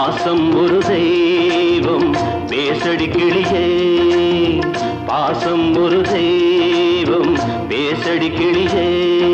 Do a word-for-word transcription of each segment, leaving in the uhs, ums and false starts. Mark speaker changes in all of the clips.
Speaker 1: பாசம் ஒரு தெய்வம் பேசடி கிளியே, பாசம் ஒரு தெய்வம் பேசடி கிளியே.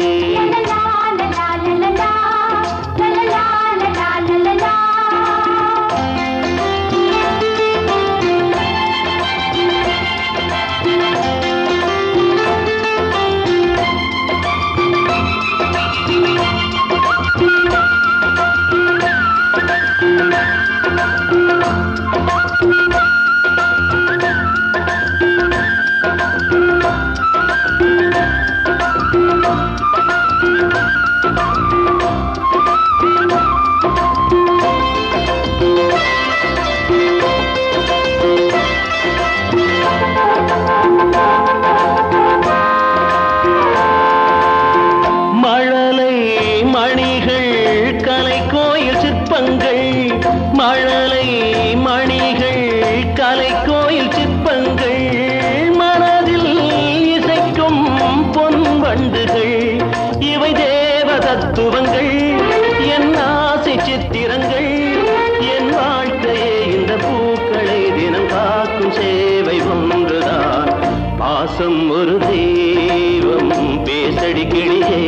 Speaker 1: மழலை மணிகள் கலைக்கோயில் சிற்பங்கள், மனதில் இசைக்கும் பொன் வண்டுகள், இவை தேவ தத்துவங்கள், என் ஆசை சித்திரங்கள். என் வாழ்க்கையே இந்த பூக்களை தினம் காக்கும் சேவை ஒன்றுதான். பாசம் ஒரு தெய்வம் பேசடி கிளியே.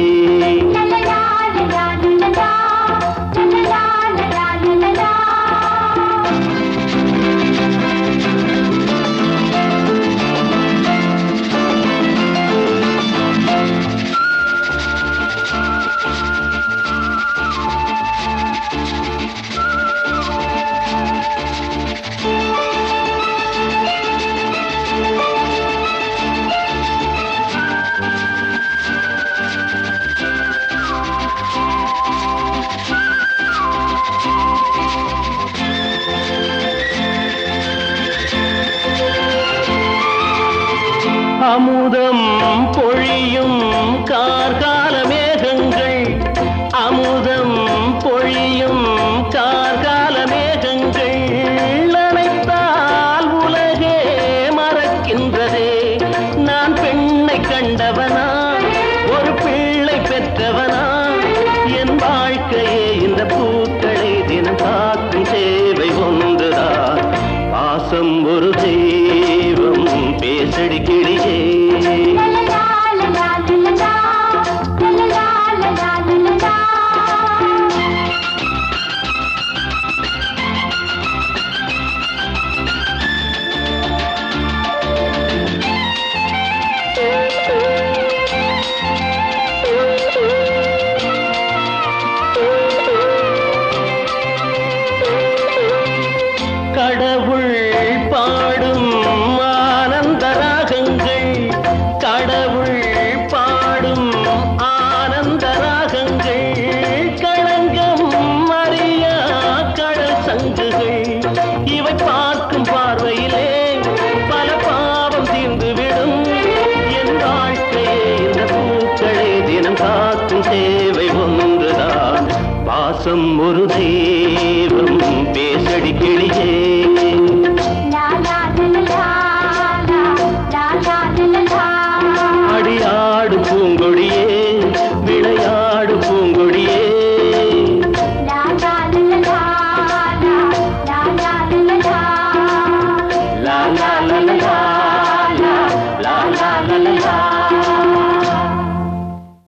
Speaker 1: அமுதம் பொழியும் கார்கால மேகங்கள், அமுதம் பொழியும் கார்கால மேகங்கள், அனைத்தால் உலகே மறக்கின்றதே. நான் பெண்ணை கண்டவனா, ஒரு பிள்ளை பெற்றவனா, என் வாழ்க்கையே இந்த பூக்களை தினம் காக்கும் சேவை ஒன்றுதான். பாசம் ஒரு தெய்வம் பேசடி கிளியே. கடவுள் பாடும் ஆனந்த ராகங்கள், கடவுள் பாடும் ஆனந்த ராகங்கள், களங்கம் அறியா கடல் சங்குகள், இவை பார்க்கும் பார்வையிலே பல பாவம் தீர்ந்துவிடும். என் வாழ்க்கையே இந்த பூக்களை தினம் காக்கும் சேவை ஒன்றுதான். பாசம் ஒரு தெய்வம்